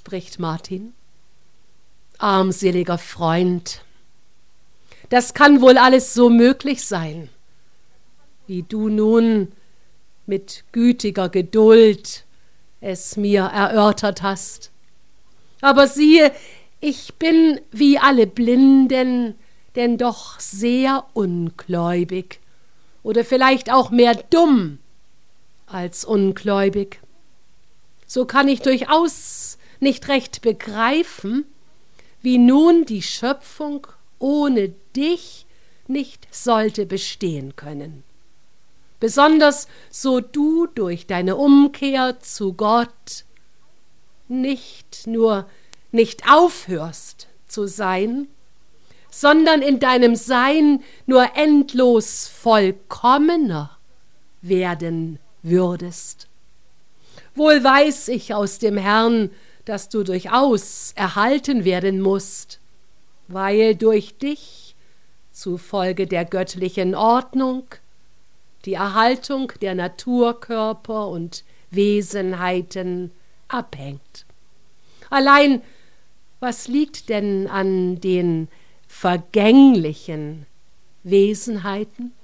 spricht Martin. Armseliger Freund, das kann wohl alles so möglich sein, wie du nun mit gütiger Geduld es mir erörtert hast. Aber siehe, ich bin wie alle Blinden, denn doch sehr ungläubig oder vielleicht auch mehr dumm als ungläubig. So kann ich durchaus nicht recht begreifen, wie nun die Schöpfung ohne dich nicht sollte bestehen können. Besonders so du durch deine Umkehr zu Gott nicht nur nicht aufhörst zu sein, sondern in deinem Sein nur endlos vollkommener werden würdest. Wohl weiß ich aus dem Herrn, dass du durchaus erhalten werden musst, weil durch dich zufolge der göttlichen Ordnung die Erhaltung der Naturkörper und Wesenheiten abhängt. Allein, was liegt denn an den vergänglichen Wesenheiten?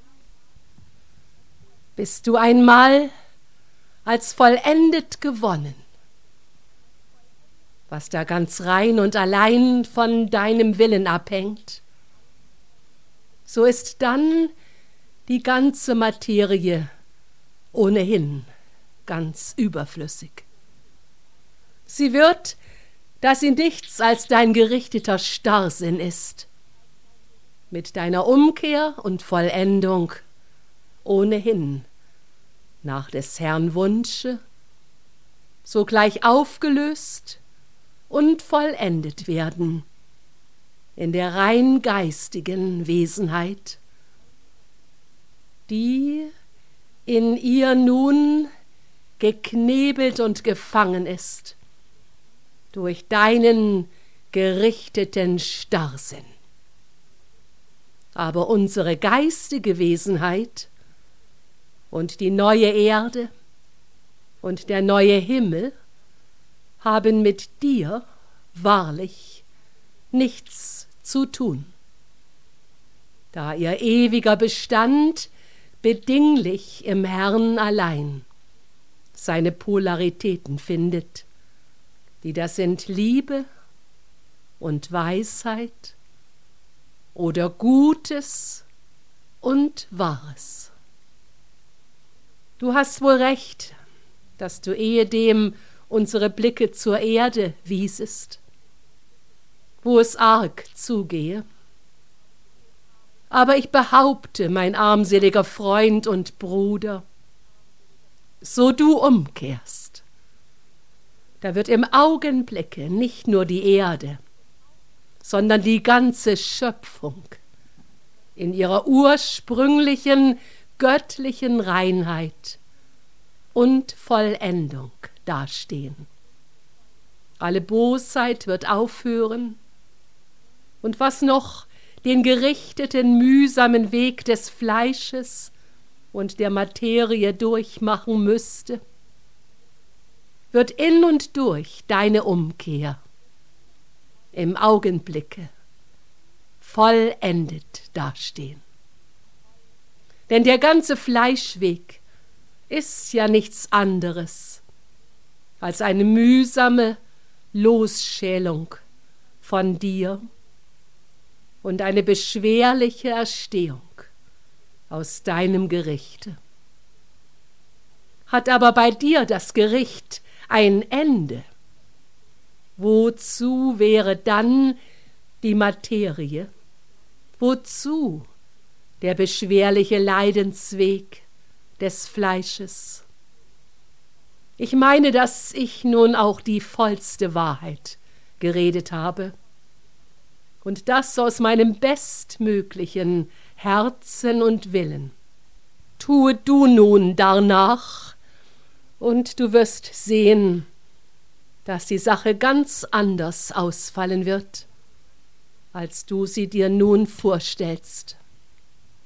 Bist du einmal als vollendet gewonnen, was da ganz rein und allein von deinem Willen abhängt, so ist dann die ganze Materie ohnehin ganz überflüssig. Sie wird, da sie nichts als dein gerichteter Starrsinn ist, mit deiner Umkehr und Vollendung ohnehin nach des Herrn Wunsche sogleich aufgelöst und vollendet werden in der rein geistigen Wesenheit, die in ihr nun geknebelt und gefangen ist durch deinen gerichteten Starrsinn. Aber unsere geistige Wesenheit und die neue Erde und der neue Himmel haben mit dir wahrlich nichts zu tun, da ihr ewiger Bestand bedinglich im Herrn allein seine Polaritäten findet, die das sind Liebe und Weisheit oder Gutes und Wahres. Du hast wohl recht, dass du ehedem unsere Blicke zur Erde wiesest, wo es arg zugehe. Aber ich behaupte, mein armseliger Freund und Bruder, so du umkehrst, da wird im Augenblicke nicht nur die Erde, sondern die ganze Schöpfung in ihrer ursprünglichen göttlichen Reinheit und Vollendung dastehen. Alle Bosheit wird aufhören, und was noch den gerichteten, mühsamen Weg des Fleisches und der Materie durchmachen müsste, wird in und durch deine Umkehr im Augenblicke vollendet dastehen. Denn der ganze Fleischweg ist ja nichts anderes als eine mühsame Losschälung von dir und eine beschwerliche Erstehung aus deinem Gerichte. Hat aber bei dir das Gericht ein Ende, wozu wäre dann die Materie? Wozu der beschwerliche Leidensweg des Fleisches? Ich meine, dass ich nun auch die vollste Wahrheit geredet habe und das aus meinem bestmöglichen Herzen und Willen. Tue du nun darnach, und du wirst sehen, dass die Sache ganz anders ausfallen wird, als du sie dir nun vorstellst.